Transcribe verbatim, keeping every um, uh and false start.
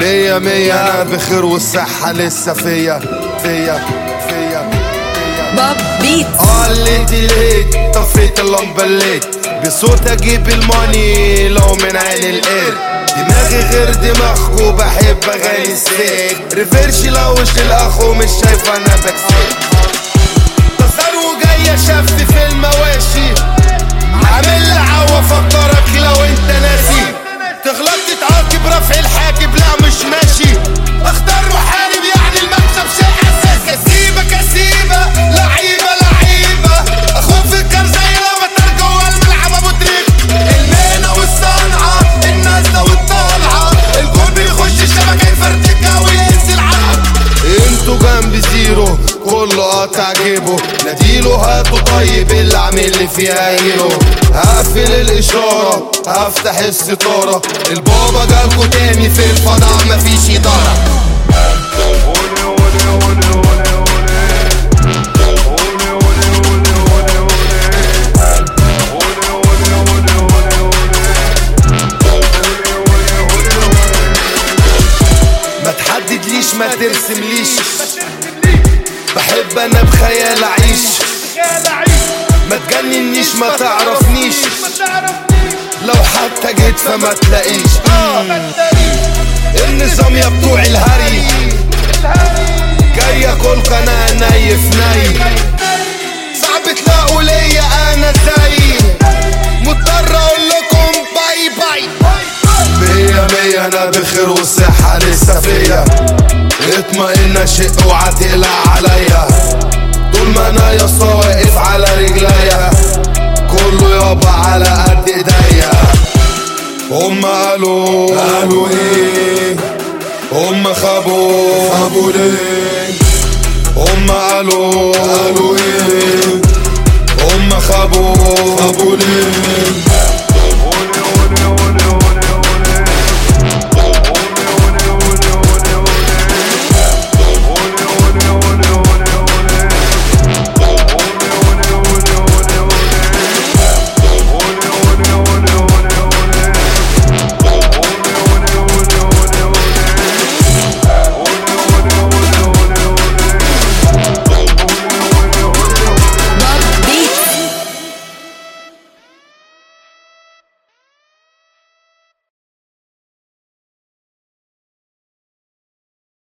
مية مية انا بخير والصحة لسه فيا فيا فيا باب بيت. قلت ليت طفيت اللمبة الليت بصوت اجيب الماني لو من عين القرد. دماغي غير دماغكو بحب اغاني السيك ريفيرشي لوش الاخو مش شايف انا بكسيك. تصار وجاية شف في المواشي عامل عوا فكرك لو انت ناسي. تغلط تتعاقب رفع الحاجب لا مش ماشي. اختار محارب يعني المكسب شيء اساسي. كسيبة كسيبة لعيبة لعيبة اخوك في الكرزية لما ترجع جوا الملعب ابو تريك. المهنة والصنعة النازلة والطالعة الجول بيخش الشبكة يفرتكها وينزل عالم. انتوا جنب زيرو كله قاطع جيبه ناديله هاتوا طيب اللي عامل لي فيها هيرو. هقفل الاشارة هفتح الستارة البابا جالكوا تاني في الفضاء مفيش إدارة. ما تحددليش ما ترسمليش بحب انا بخيال اعيش. ما تجننيش ما تعرفنيش لو حتى جيت فما تلاقيش. النظام يا بتوع الهري جاي اكل قناة نايف ناي. صعب تلاقوا ليا انا زي مضطر اقول لكم باي باي. مية مية انا بخير والصحة لسه فيا. اطمئن شق وعتقلق عليا طول ما انا يا اسطى واقف على رجليا. كله يابا على قد ايديا. هما قالوا قالوا ايه هما خابوا خابوا ليه. هما قالوا قالوا ايه هما خابوا خابوا ليه.